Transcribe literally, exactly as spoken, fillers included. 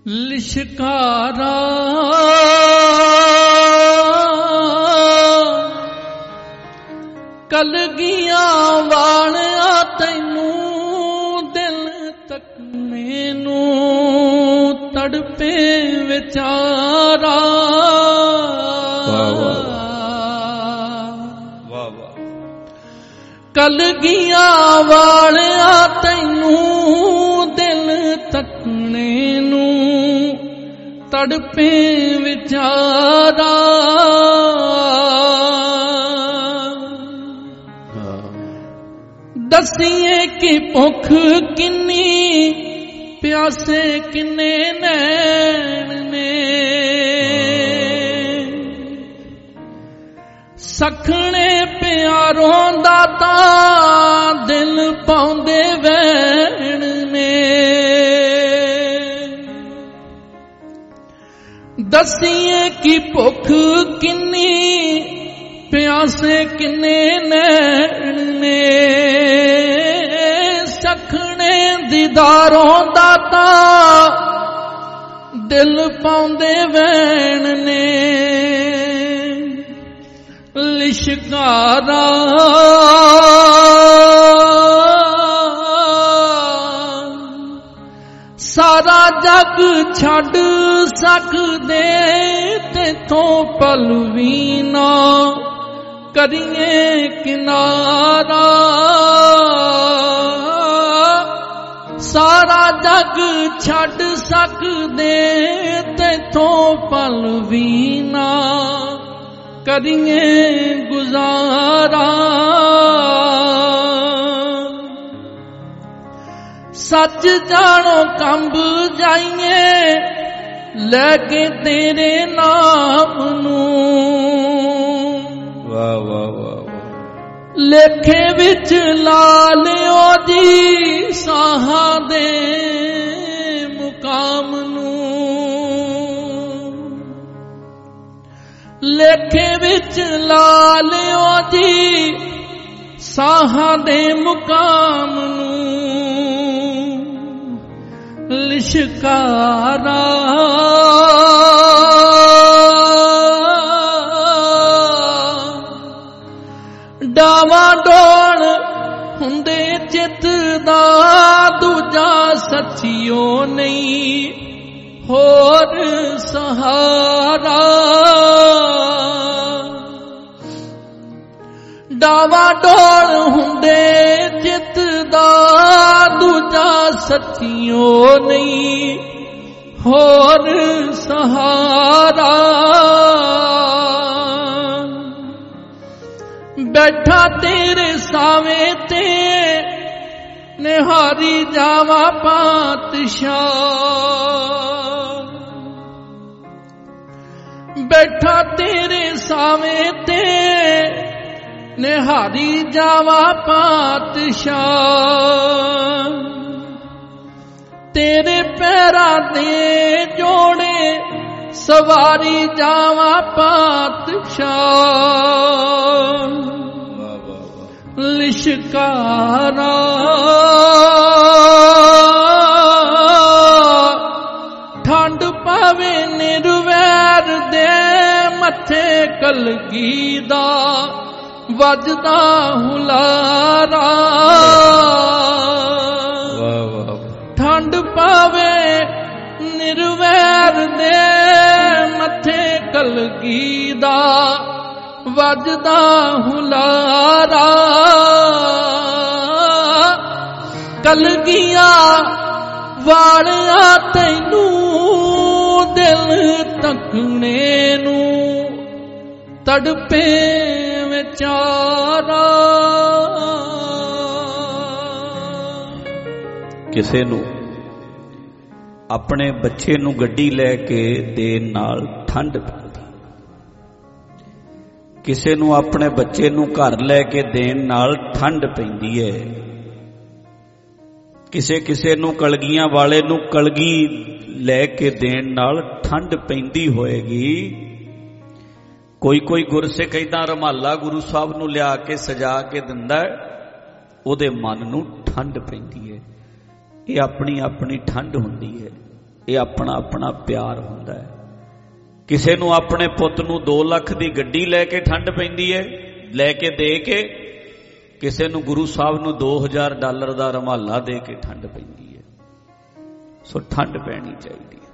ਲਿਸ਼ਕਾਰਾ ਕਲਗੀਆਂ ਵਾਲਿਆ ਤੈਨੂੰ ਦਿਲ ਤੱਕਣੇ ਨੂੰ ਤੜਪੇ ਵਿਚਾਰਾ। ਕਲਗੀਆਂ ਵਾਲਿਆ ਤੈਨੂੰ ਦਿਲ ਤੱਕਣੇ ਨੂੰ ਤੜਪੇ ਵਿਚਾਰਾ। ਦਸੀਏ ਕਿ ਭੁੱਖ ਕਿੰਨੀ ਪਿਆਸੇ ਕਿੰਨੇ ਨੈਣ ਨੇ ਸਖਣੇ ਪਿਆਰੋਂ ਦਾ ਤਾਂ ਦਿਲ ਪਾਉਂਦੇ ਵੈਣ ਨੇ। ਦਸੀਏ ਕਿ ਭੁੱਖ ਕਿੰਨੀ ਪਿਆਸੇ ਕਿੰਨੇ ਨੈਣ ਨੇ ਸਖਣੇ ਦੀਦਾਰੋਂ ਦਾ ਤਾਂ ਦਿਲ ਪਾਉਂਦੇ ਵੈਣ ਨੇ। ਲਿਸ਼ਕਾਰਾ ਸਾਰਾ ਜਗ ਛੱਡ ਸਕਦੇ ਤੇਥੋਂ ਪਲ ਵੀ ਨਾ ਕਰੀਏ ਕਿਨਾਰਾ। ਸਾਰਾ ਜਗ ਛੱਡ ਸਕਦੇ ਤੇਥੋਂ ਪਲ ਵੀ ਨਾ ਕਰੀਏ ਗੁਜ਼ਾਰਾ। ਸੱਚ ਜਾਣੋ ਕੰਬ ਜਾਈਏ ਲੈ ਕੇ ਤੇਰੇ ਨਾਮ ਨੂੰ। ਵਾਹ ਵਾਹ ਵਾਹ ਲੇਖੇ ਵਿੱਚ ਲਾ ਲਿਓ ਜੀ ਸਾਹਾਂ ਦੇ ਮੁਕਾਮ ਨੂੰ। ਲੇਖੇ ਵਿੱਚ ਲਾ ਲਿਓ ਜੀ ਸਾਹਾਂ ਦੇ ਮੁਕਾਮ ਨੂੰ। ਲਿਸ਼ਕਾਰਾ ਡਾਵਾਂ ਡੋਲ ਹੁੰਦੇ ਚਿੱਤ ਦਾ ਦੂਜਾ ਸੱਚਿਓ ਨਹੀਂ ਹੋਰ ਸਹਾਰਾ। ਡਾਵਾਂ ਡੋਲ ਹੁੰਦੇ ਚਿੱਤ ਦਾ ਦੂਜਾ ਸੱਚਿਓ ਨਹੀਂ ਹੋਰ ਸਹਾਰਾ। ਬੈਠਾ ਤੇਰੇ ਸਾਵੇਂ ਤੇ ਨਿਹਾਰੀ ਜਾਵਾਂ ਪਾਤਸ਼ਾਹ। ਬੈਠਾ ਤੇਰੇ ਸਾਵੇਂ ਤੇ ਨਿਹਾਰੀ ਜਾਵਾਂ ਪਾਤਸ਼ਾਹ। ਤੇਰੇ ਪੈਰਾਂ ਦੇ ਜੋੜੇ ਸਵਾਰੀ ਜਾਵਾਂ ਪਾਤਸ਼ਾਹ। ਲਿਸ਼ਕਾਰਾ ਠੰਡ ਪਾਵੇ ਨਿਰਵੈਰ ਦੇ ਮੱਥੇ ਕਲਗੀ ਦਾ ਵੱਜਦਾ ਹੁਲਾਰਾ। ਠੰਡ ਪਾਵੇ ਨਿਰਵੈਰ ਦੇ ਮੱਥੇ ਕਲਗੀ ਦਾ ਵੱਜਦਾ ਹੁਲਾਰਾ। ਕਲਗੀਆਂ ਵਾਲਿਆ ਤੈਨੂੰ ਦਿਲ ਤੱਕਣੇ ਨੂੰ ਤੜਪੇ ਵਿਚਾਰਾ। ਕਿਸੇ ਨੂੰ ਆਪਣੇ ਬੱਚੇ ਨੂੰ ਗੱਡੀ ਲੈ ਕੇ ਦੇਣ ਨਾਲ ਠੰਡ ਪੈਂਦੀ। ਕਿਸੇ ਨੂੰ ਆਪਣੇ ਬੱਚੇ ਨੂੰ ਘਰ ਲੈ ਕੇ ਦੇਣ ਨਾਲ ਠੰਡ ਪੈਂਦੀ ਹੈ। ਕਿਸੇ ਕਿਸੇ ਨੂੰ ਕਲਗੀਆਂ ਵਾਲੇ ਨੂੰ ਕਲਗੀ ਲੈ ਕੇ ਦੇਣ ਨਾਲ ਠੰਡ ਪੈਂਦੀ ਹੋਏਗੀ। ਕੋਈ ਕੋਈ ਗੁਰਸਿੱਖ ਏਦਾਂ ਰੁਮਾਲਾ ਗੁਰੂ ਸਾਹਿਬ ਨੂੰ ਲਿਆ ਕੇ ਸਜਾ ਕੇ ਦਿੰਦਾ, ਉਹਦੇ ਮਨ ਨੂੰ ਠੰਡ ਪੈਂਦੀ ਹੈ। ਇਹ ਆਪਣੀ ਆਪਣੀ ਠੰਡ ਹੁੰਦੀ ਹੈ। ਇਹ ਆਪਣਾ ਆਪਣਾ ਪਿਆਰ ਹੁੰਦਾ ਹੈ। ਕਿਸੇ ਨੂੰ ਆਪਣੇ ਪੁੱਤ ਨੂੰ ਦੋ ਲੱਖ ਦੀ ਗੱਡੀ ਲੈ ਕੇ ਠੰਡ ਪੈਂਦੀ ਹੈ, ਲੈ ਕੇ ਦੇ ਕੇ, ਕਿਸੇ ਨੂੰ ਗੁਰੂ ਸਾਹਿਬ ਨੂੰ ਦੋ ਹਜ਼ਾਰ ਡਾਲਰ ਦਾ ਰੁਮਾਲਾ ਦੇ ਕੇ ਠੰਡ ਪੈਂਦੀ ਹੈ। ਸੋ ਠੰਡ ਪੈਣੀ ਚਾਹੀਦੀ ਹੈ।